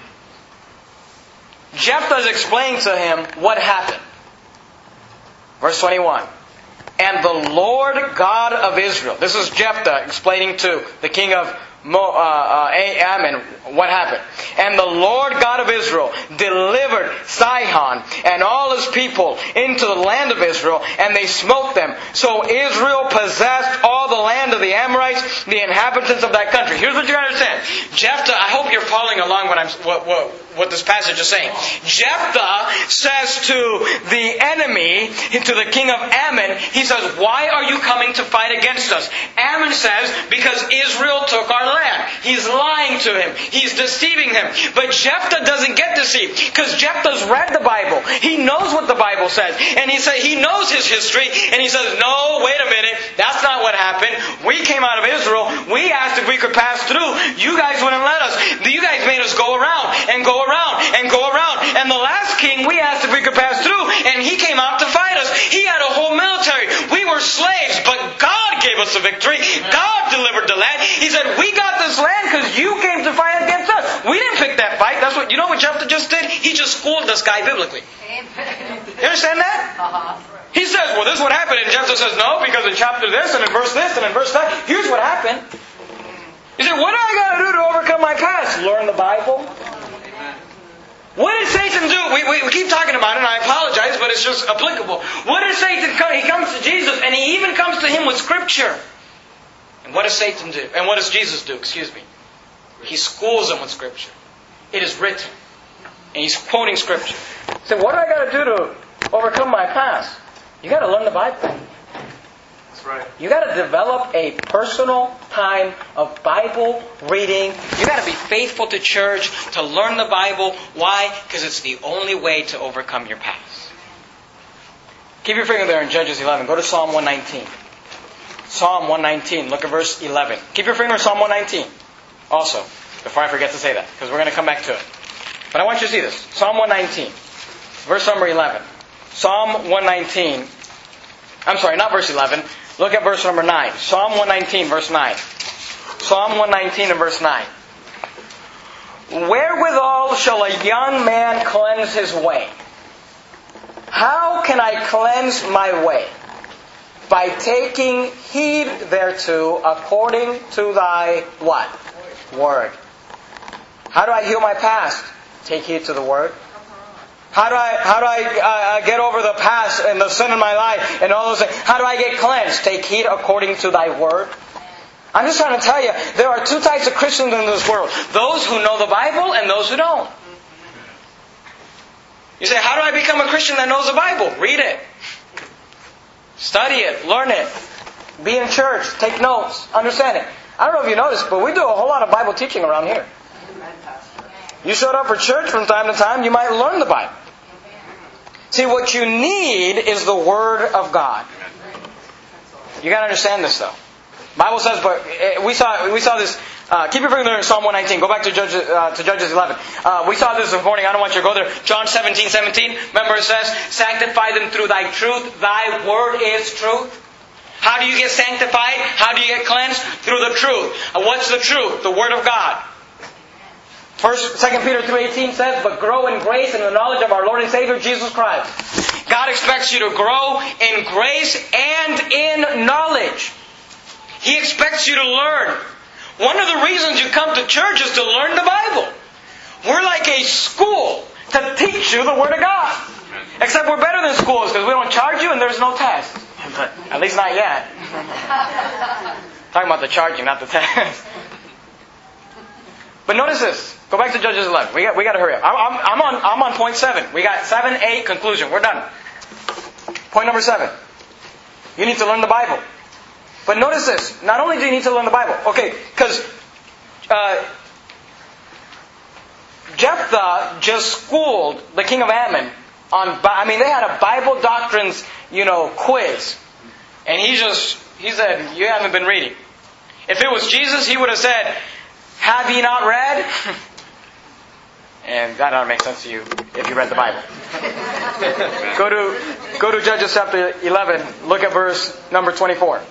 Jephthah is explaining to him what happened. Verse twenty-one. And the Lord God of Israel. This is Jephthah explaining to the king of Mo, uh, uh, Ammon what happened. And the Lord God of Israel delivered Sihon and all his people into the land of Israel, and they smote them. So Israel possessed all the land of the Amorites, the inhabitants of that country. Here's what you got to understand. Jephthah, I hope you're following along what I'm what, what what this passage is saying. Jephthah says to the enemy, to the king of Ammon, he says, why are you coming to fight against us? Ammon says, because Israel took our land. He's lying to him. He's deceiving him. But Jephthah doesn't get deceived, because Jephthah's read the Bible. He knows what the Bible says. And he said he knows his history. And he says, no, wait a minute. That's not what happened. We came out of Israel. We asked if we could pass through. You guys wouldn't let us. You guys made us go around and go around and go around. And the last king, we asked if we could pass through, and he came out to fight us. He had a whole military. We were slaves, but God gave us the victory. God delivered the land. He said, we got this land because you came to fight against us. We didn't pick that fight. That's what, you know what Jephthah just did? He just schooled this guy biblically. You understand that? He says, well, this is what happened. And Jephthah says, no, because in chapter this, and in verse this, and in verse that, here's what happened. He said, what do I got to do to overcome my past? Learn the Bible. What did Satan do? We, we, we keep talking about it, and I apologize, but it's just applicable. What did Satan come? He comes to Jesus, and he even comes to him with Scripture. And what does Satan do? And what does Jesus do? Excuse me. He schools him with Scripture. It is written. And he's quoting Scripture. He said, what do I got to do to overcome my past? You got to learn the Bible. That's right. You got to develop a personal time of Bible reading. You got to be faithful to church, to learn the Bible. Why? Because it's the only way to overcome your past. Keep your finger there in Judges eleven. Go to Psalm one nineteen. Psalm one nineteen. Look at verse eleven. Keep your finger in Psalm one nineteen. Also, before I forget to say that, because we're going to come back to it. But I want you to see this. Psalm one nineteen. Verse number eleven. Psalm one nineteen. I'm sorry, not verse eleven. Look at verse number nine. Psalm one nineteen, verse nine. Psalm one nineteen and verse nine. Wherewithal shall a young man cleanse his way? How can I cleanse my way? By taking heed thereto according to thy what? Word. How do I heal my past? Take heed to the Word. How do I how do I uh, get over the past and the sin in my life and all those things? How do I get cleansed? Take heed according to thy Word. I'm just trying to tell you, there are two types of Christians in this world. Those who know the Bible and those who don't. You say, how do I become a Christian that knows the Bible? Read it. Study it. Learn it. Be in church. Take notes. Understand it. I don't know if you noticed, but we do a whole lot of Bible teaching around here. You showed up for church from time to time, you might learn the Bible. See, what you need is the Word of God. You got to understand this, though. Bible says, but we saw we saw this. Uh, keep your finger there in Psalm one nineteen. Go back to Judges uh, to Judges eleven. Uh, we saw this this morning. I don't want you to go there. John seventeen seventeen. Remember, it says, "Sanctify them through Thy truth. Thy Word is truth." How do you get sanctified? How do you get cleansed? Through the truth. Uh, what's the truth? The Word of God. First, Second Peter three eighteen says, "But grow in grace and the knowledge of our Lord and Savior Jesus Christ." God expects you to grow in grace and in knowledge. He expects you to learn. One of the reasons you come to church is to learn the Bible. We're like a school to teach you the Word of God. Except we're better than schools because we don't charge you and there's no test. But at least not yet. Talking about the charging, not the test. But notice this. Go back to Judges eleven. We got we got to hurry up. I'm, I'm, I'm on I'm on point seven. We got seven, eight, conclusion. We're done. Point number seven. You need to learn the Bible. But notice this. Not only do you need to learn the Bible. Okay, because uh, Jephthah just schooled the king of Ammon on. I mean, they had a Bible doctrines, you know, quiz, and he just he said, "You haven't been reading." If it was Jesus, he would have said, "Have ye not read?" And that ought to make sense to you if you read the Bible. go to go to Judges chapter eleven. Look at verse number twenty-four.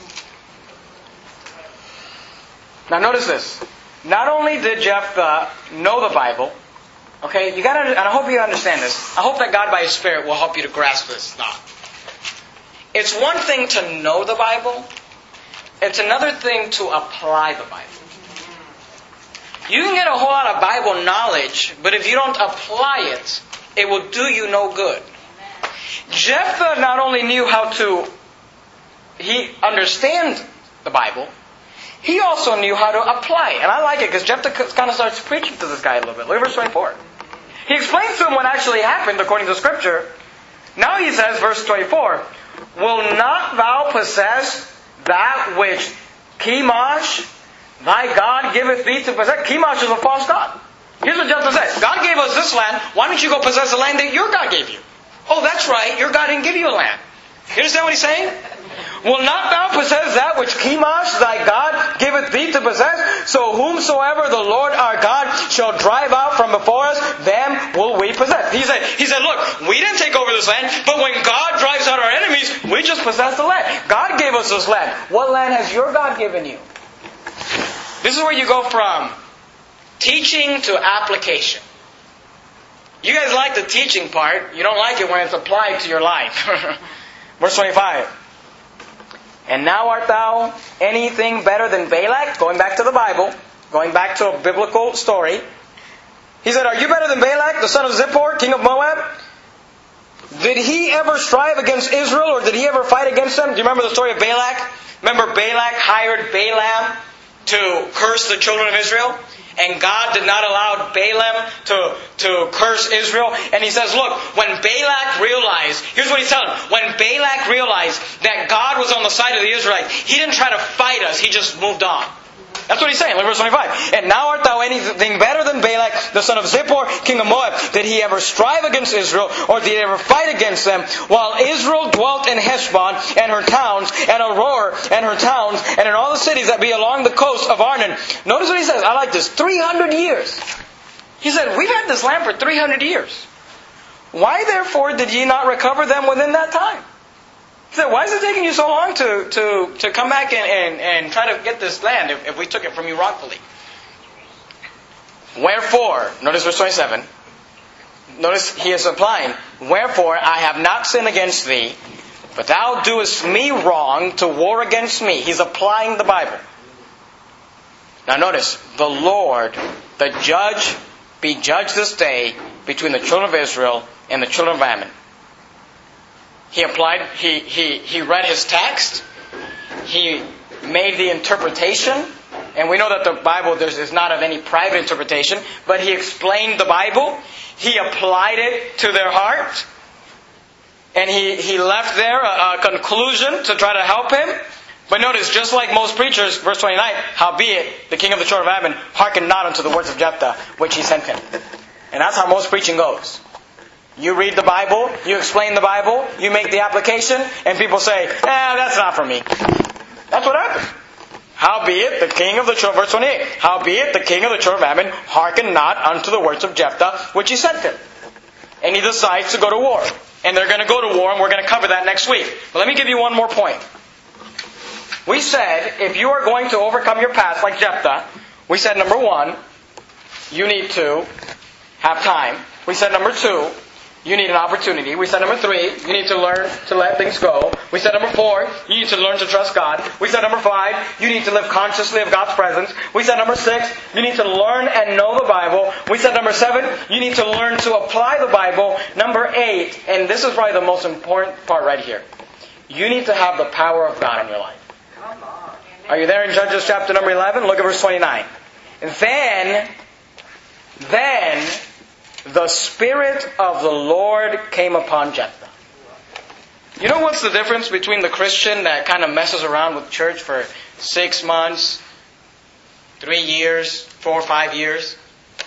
Now notice this. Not only did Jephthah know the Bible, okay, you got to, and I hope you understand this. I hope that God by His Spirit will help you to grasp this thought. It's one thing to know the Bible. It's another thing to apply the Bible. You can get a whole lot of Bible knowledge, but if you don't apply it, it will do you no good. Jephthah not only knew how to he understand the Bible, he also knew how to apply it. And I like it because Jephthah kind of starts preaching to this guy a little bit. Look at verse twenty-four. He explains to him what actually happened according to Scripture. Now he says, verse twenty-four, "Will not thou possess that which Chemosh thy God giveth thee to possess?" Chemosh is a false god. Here's what Jephthah says. God gave us this land. Why don't you go possess the land that your God gave you? Oh, that's right. Your God didn't give you a land. You understand what he's saying? "Will not thou possess that which Chemosh thy God giveth thee to possess? So whomsoever the Lord our God shall drive out from before us, them will we possess." He said, he said, look, we didn't take over this land, but when God drives out our enemies, we just possess the land. God gave us this land. What land has your God given you? This is where you go from teaching to application. You guys like the teaching part. You don't like it when it's applied to your life. Verse twenty-five. And now art thou anything better than Balak? Going back to the Bible. Going back to a biblical story. He said, are you better than Balak, the son of Zippor, king of Moab? Did he ever strive against Israel, or did he ever fight against them? Do you remember the story of Balak? Remember Balak hired Balaam to curse the children of Israel? And God did not allow Balaam to, to curse Israel. And he says, look, when Balak realized, here's what he's telling him. When Balak realized that God was on the side of the Israelites, he didn't try to fight us, he just moved on. That's what he's saying. Look at verse twenty-five. And now art thou anything better than Balak, the son of Zippor, king of Moab? Did he ever strive against Israel, or did he ever fight against them? While Israel dwelt in Heshbon and her towns, and Aroer and her towns, and in all the cities that be along the coast of Arnon. Notice what he says. I like this. three hundred years. He said, we've had this land for three hundred years. Why therefore did ye not recover them within that time? He said, why is it taking you so long to, to, to come back and, and, and try to get this land if, if we took it from you wrongfully? Wherefore, notice verse twenty-seven. Notice he is applying. Wherefore I have not sinned against thee, but thou doest me wrong to war against me. He's applying the Bible. Now notice, the Lord, the judge, be judged this day between the children of Israel and the children of Ammon. He applied, he, he, he read his text, he made the interpretation, and we know that the Bible is not of any private interpretation, but he explained the Bible, he applied it to their heart, and he, he left there a, a conclusion to try to help him. But notice, just like most preachers, verse twenty-nine, howbeit the king of the children of Ammon hearkened not unto the words of Jephthah, which he sent him. And that's how most preaching goes. You read the Bible, you explain the Bible, you make the application, and people say, eh, that's not for me. That's what happened. Howbeit the king of the children, verse twenty-eight, howbeit the king of the children of Ammon hearkened not unto the words of Jephthah, which he sent him. And he decides to go to war. And they're going to go to war, and we're going to cover that next week. But let me give you one more point. We said, if you are going to overcome your past like Jephthah, we said number one, you need to have time. We said number two, you need an opportunity. We said number three, you need to learn to let things go. We said number four, you need to learn to trust God. We said number five, you need to live consciously of God's presence. We said number six, you need to learn and know the Bible. We said number seven, you need to learn to apply the Bible. Number eight, and this is probably the most important part right here, you need to have the power of God in your life. Are you there in Judges chapter number eleven? Look at verse twenty-nine. Then, then, the Spirit of the Lord came upon Jephthah. You know what's the difference between the Christian that kind of messes around with church for six months, three years, four or five years,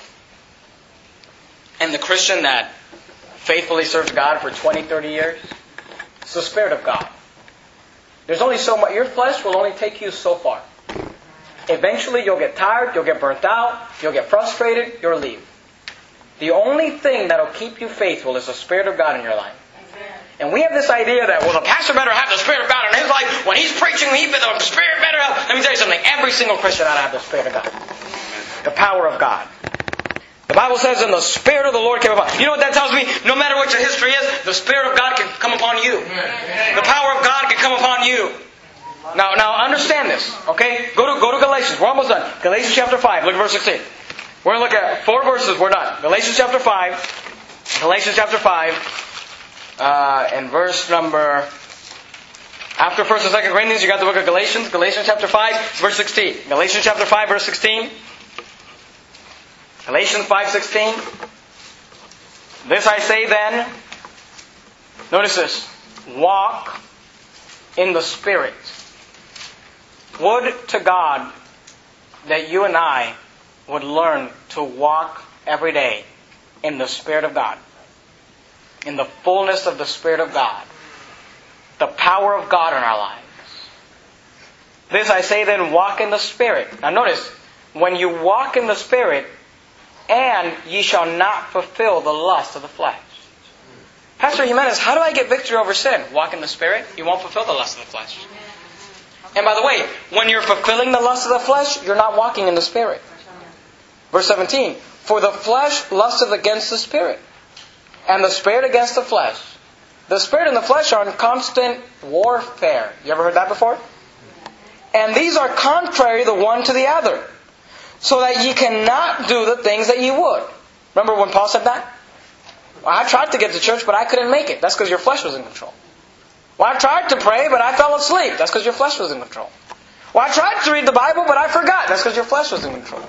and the Christian that faithfully serves God for twenty, thirty years? It's the Spirit of God. There's only so much. Your flesh will only take you so far. Eventually you'll get tired, you'll get burnt out, you'll get frustrated, you'll leave. The only thing that'll keep you faithful is the Spirit of God in your life. And we have this idea that, well, the pastor better have the Spirit of God in his life. When he's preaching, he, the Spirit better have. Let me tell you something. Every single Christian ought to have the Spirit of God. The power of God. The Bible says, and the Spirit of the Lord came upon. You know what that tells me? No matter what your history is, the Spirit of God can come upon you. The power of God can come upon you. Now, now understand this, okay? Go to go to Galatians. We're almost done. Galatians chapter five. Look at verse sixteen. We're going to look at four verses. We're done. Galatians chapter five. Galatians chapter five. Uh, and verse number... After First and Second Corinthians, you got the book of Galatians. Galatians chapter five, verse sixteen. Galatians chapter five, verse sixteen. Galatians five sixteen. This I say then, notice this, walk in the Spirit. Would to God that you and I would learn to walk every day in the Spirit of God. In the fullness of the Spirit of God. The power of God in our lives. This I say then, walk in the Spirit. Now notice, when you walk in the Spirit, and ye shall not fulfill the lust of the flesh. Pastor Jimenez, how do I get victory over sin? Walk in the Spirit, you won't fulfill the lust of the flesh. And by the way, when you're fulfilling the lust of the flesh, you're not walking in the Spirit. Verse seventeen, for the flesh lusteth against the Spirit, and the Spirit against the flesh. The Spirit and the flesh are in constant warfare. You ever heard that before? And these are contrary the one to the other, so that ye cannot do the things that ye would. Remember when Paul said that? Well, I tried to get to church, but I couldn't make it. That's because your flesh was in control. Well, I tried to pray, but I fell asleep. That's because your flesh was in control. Well, I tried to read the Bible, but I forgot. That's because your flesh was in control.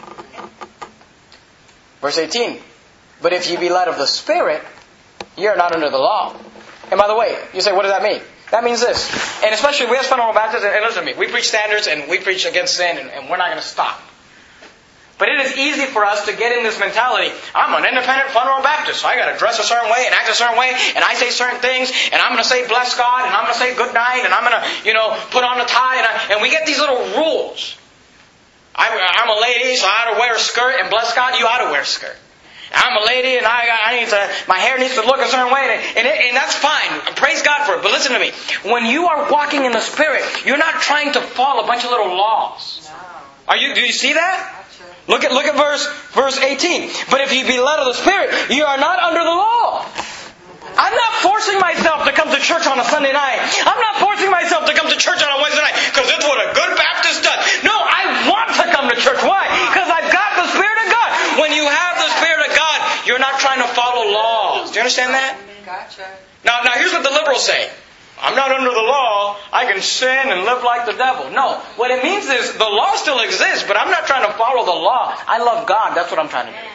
Verse eighteen. But if ye be led of the Spirit, ye are not under the law. And by the way, you say, what does that mean? That means this. And especially we as fundamental Baptists, and listen to me, we preach standards and we preach against sin, and, and we're not going to stop. But it is easy for us to get in this mentality. I'm an independent fundamental Baptist, so I got to dress a certain way and act a certain way, and I say certain things, and I'm going to say bless God, and I'm going to say good night, and I'm going to, you know, put on a tie, and, I, and we get these little rules. I, I'm a lady, so I ought to wear a skirt, and bless God, you ought to wear a skirt. I'm a lady, and I, I need to, my hair needs to look a certain way, and, and, it, and that's fine. Praise God for it. But listen to me. When you are walking in the Spirit, you're not trying to follow a bunch of little laws. Are you? Do you see that? Look at look at verse verse eighteen. But if you be led of the Spirit, you are not under the law. I'm not forcing myself to come to church on a Sunday night. I'm not forcing myself to come to church on a Wednesday night because it's what a good Baptist does. No, I want to come to church. Why? Because I've got the Spirit of God. When you have the Spirit of God, you're not trying to follow laws. Do you understand that? Gotcha. Now, now here's what the liberals say. I'm not under the law. I can sin and live like the devil. No. What it means is the law still exists, but I'm not trying to follow the law. I love God. That's what I'm trying to do.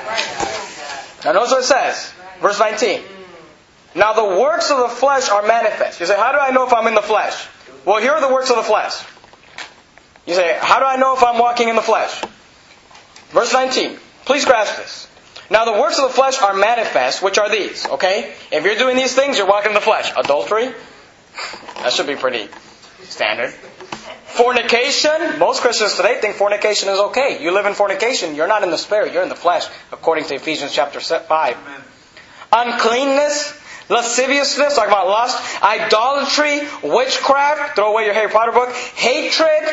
Now notice what it says. Verse nineteen. Now the works of the flesh are manifest. You say, how do I know if I'm in the flesh? Well, here are the works of the flesh. You say, how do I know if I'm walking in the flesh? Verse nineteen. Please grasp this. Now the works of the flesh are manifest, which are these, okay? If you're doing these things, you're walking in the flesh. Adultery. That should be pretty standard. Fornication. Most Christians today think fornication is okay. You live in fornication, you're not in the Spirit, you're in the flesh, according to Ephesians chapter five. Amen. Uncleanness. Lasciviousness, talking about lust, idolatry, witchcraft, throw away your Harry Potter book, hatred,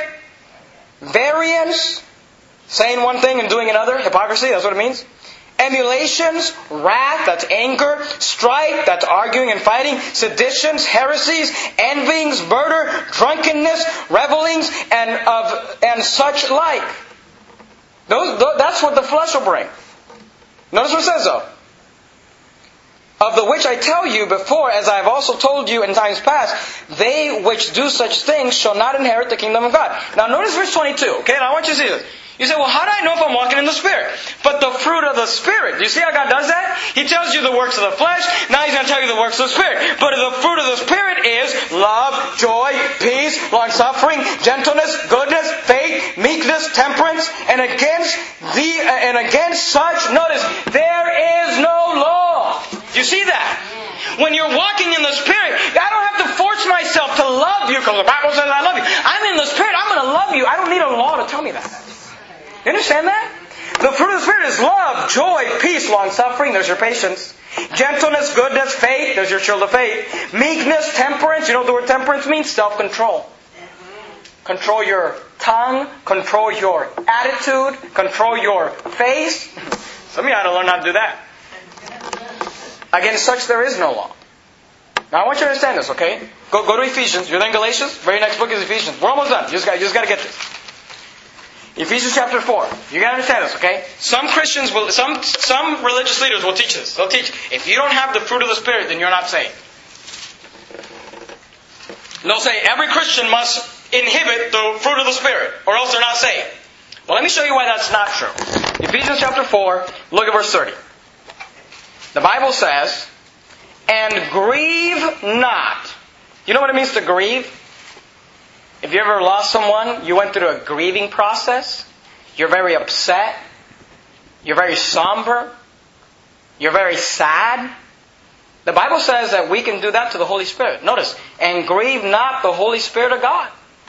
variance, saying one thing and doing another, hypocrisy, that's what it means. Emulations, wrath, that's anger, strife, that's arguing and fighting, seditions, heresies, envyings, murder, drunkenness, revelings, and of and such like. Those, that's what the flesh will bring. Notice what it says though. Of the which I tell you before, as I have also told you in times past, they which do such things shall not inherit the kingdom of God. Now notice verse twenty-two, okay? Now I want you to see this. You say, well, how do I know if I'm walking in the Spirit? But the fruit of the Spirit. Do you see how God does that? He tells you the works of the flesh. Now He's going to tell you the works of the Spirit. But the fruit of the Spirit is love, joy, peace, long-suffering, gentleness, goodness, faith, meekness, temperance. And against the and against such, notice, there is no law. Do you see that? When you're walking in the Spirit, I don't have to force myself to love you because the Bible says I love you. I'm in the Spirit. I'm going to love you. I don't need a law to tell me that. You understand that? The fruit of the Spirit is love, joy, peace, long-suffering. There's your patience. Gentleness, goodness, faith. There's your shield of faith. Meekness, temperance. You know what the word temperance means? Self-control. Control your tongue. Control your attitude. Control your face. Some of you ought to learn how to do that. Against such there is no law. Now I want you to understand this, okay? Go, go to Ephesians. You're in Galatians. Very next book is Ephesians. We're almost done. You just got, you just got to get this. Ephesians chapter four. You got to understand this, okay? Some Christians will, some some religious leaders will teach this. They'll teach, if you don't have the fruit of the Spirit, then you're not saved. They'll say every Christian must inhibit the fruit of the Spirit, or else they're not saved. Well, let me show you why that's not true. Ephesians chapter four, look at verse thirty. The Bible says, and grieve not. You know what it means to grieve? If you ever lost someone, you went through a grieving process. You're very upset. You're very somber. You're very sad. The Bible says that we can do that to the Holy Spirit. Notice, and grieve not the Holy Spirit of God.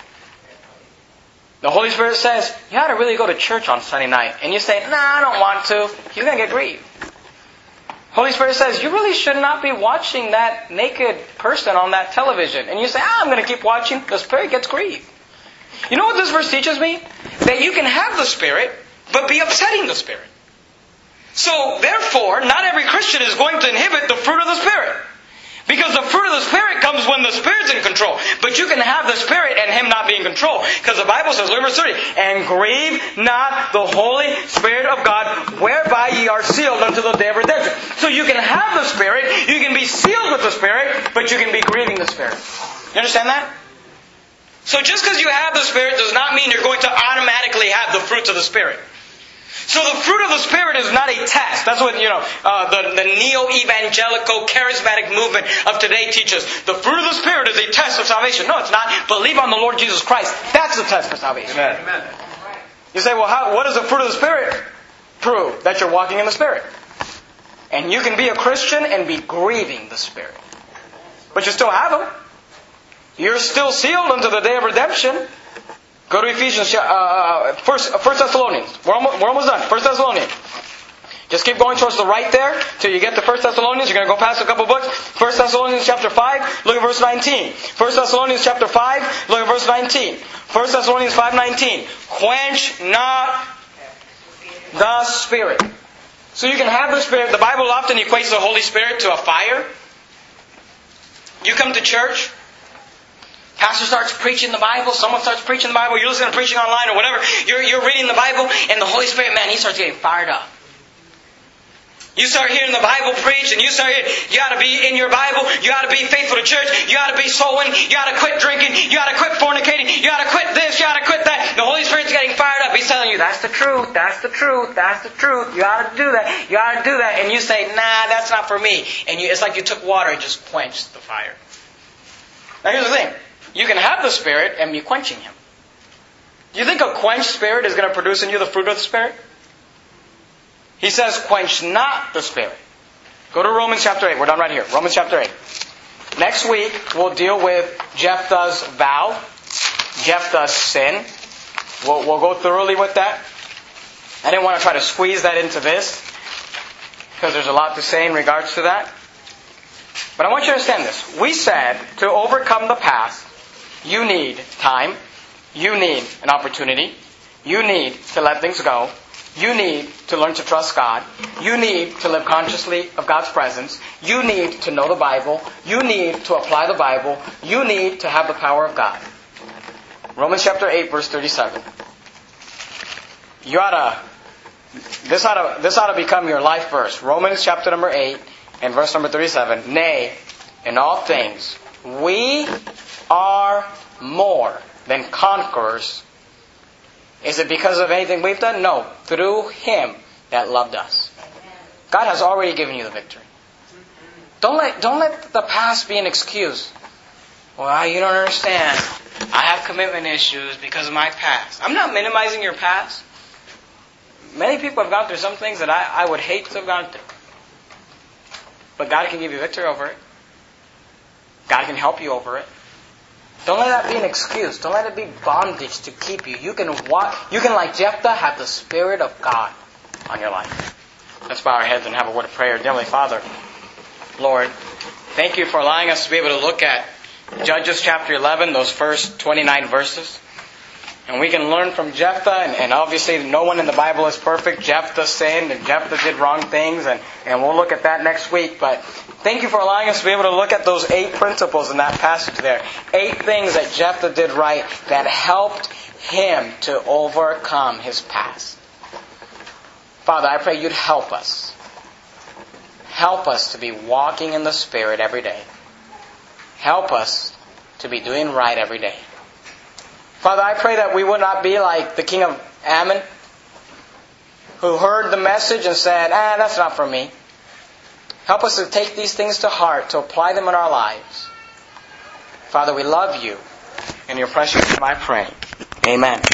The Holy Spirit says, you ought to really go to church on Sunday night. And you say, nah, I don't want to. You're going to get grieved. Holy Spirit says, you really should not be watching that naked person on that television. And you say, ah, I'm going to keep watching. The Spirit gets grieved. You know what this verse teaches me? That you can have the Spirit, but be upsetting the Spirit. So, therefore, not every Christian is going to inhibit the fruit of the Spirit. Because the fruit of the Spirit comes when the Spirit's in control. But you can have the Spirit and Him not be in control. Because the Bible says, look at verse thirty, and grieve not the Holy Spirit of God, whereby ye are sealed unto the day of redemption. So you can have the Spirit, you can be sealed with the Spirit, but you can be grieving the Spirit. You understand that? So just because you have the Spirit does not mean you're going to automatically have the fruits of the Spirit. So the fruit of the Spirit is not a test. That's what, you know, uh, the, the neo-evangelical charismatic movement of today teaches. The fruit of the Spirit is a test of salvation. No, it's not. Believe on the Lord Jesus Christ. That's the test for salvation. Amen. Amen. You say, well, how, what does the fruit of the Spirit prove? That you're walking in the Spirit. And you can be a Christian and be grieving the Spirit. But you still have them. You're still sealed unto the day of redemption. Go to Ephesians, uh, First, First Thessalonians. We're almost, we're almost done. First Thessalonians. Just keep going towards the right there till you get to First Thessalonians. You're going to go past a couple books. First Thessalonians chapter five, look at verse nineteen. First Thessalonians chapter five, look at verse nineteen. First Thessalonians five nineteen. Quench not the Spirit. So you can have the Spirit. The Bible often equates the Holy Spirit to a fire. You come to church. Pastor starts preaching the Bible. Someone starts preaching the Bible. You're listening to preaching online or whatever. You're, you're reading the Bible, and the Holy Spirit, man, He starts getting fired up. You start hearing the Bible preached, and you start hearing, you ought to be in your Bible. You ought to be faithful to church. You ought to be soul winning. You ought to quit drinking. You ought to quit fornicating. You ought to quit this. You ought to quit that. The Holy Spirit's getting fired up. He's telling you, that's the truth. That's the truth. That's the truth. You ought to do that. You ought to do that. And you say, nah, that's not for me. And you, it's like you took water and just quenched the fire. Now here's the thing. You can have the Spirit and be quenching Him. Do you think a quenched spirit is going to produce in you the fruit of the Spirit? He says, quench not the Spirit. Go to Romans chapter eight. We're done right here. Romans chapter eight. Next week, we'll deal with Jephthah's vow, Jephthah's sin. We'll, we'll go thoroughly with that. I didn't want to try to squeeze that into this, because there's a lot to say in regards to that. But I want you to understand this. We said to overcome the past, you need time. You need an opportunity. You need to let things go. You need to learn to trust God. You need to live consciously of God's presence. You need to know the Bible. You need to apply the Bible. You need to have the power of God. Romans chapter eight, verse thirty-seven. You ought to, this ought to, this ought to become your life verse. Romans chapter number eight and verse number thirty-seven. Nay, in all things, we are more than conquerors. Is it because of anything we've done? No. Through Him that loved us. God has already given you the victory. Don't let, don't let the past be an excuse. Well, you don't understand. I have commitment issues because of my past. I'm not minimizing your past. Many people have gone through some things that I, I would hate to have gone through. But God can give you victory over it. God can help you over it. Don't let that be an excuse. Don't let it be bondage to keep you. You can walk, you can, like Jephthah, have the Spirit of God on your life. Let's bow our heads and have a word of prayer. Dear Heavenly Father, Lord, thank you for allowing us to be able to look at Judges chapter eleven, those first twenty-nine verses. And we can learn from Jephthah, and, and obviously no one in the Bible is perfect. Jephthah sinned, and Jephthah did wrong things, and, and we'll look at that next week. But thank you for allowing us to be able to look at those eight principles in that passage there. Eight things that Jephthah did right that helped him to overcome his past. Father, I pray you'd help us. Help us to be walking in the Spirit every day. Help us to be doing right every day. Father, I pray that we would not be like the king of Ammon, who heard the message and said, ah, that's not for me. Help us to take these things to heart, to apply them in our lives. Father, we love you. In your precious name I pray. Amen.